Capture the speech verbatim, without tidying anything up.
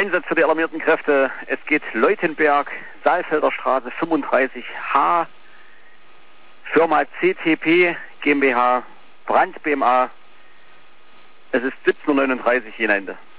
Einsatz für die alarmierten Kräfte. Es geht Leutenberg, Saalfelder Straße fünfunddreißig H, Firma C T P GmbH, Brand B M A. Es ist siebzehn Uhr neununddreißig, Jena Ende.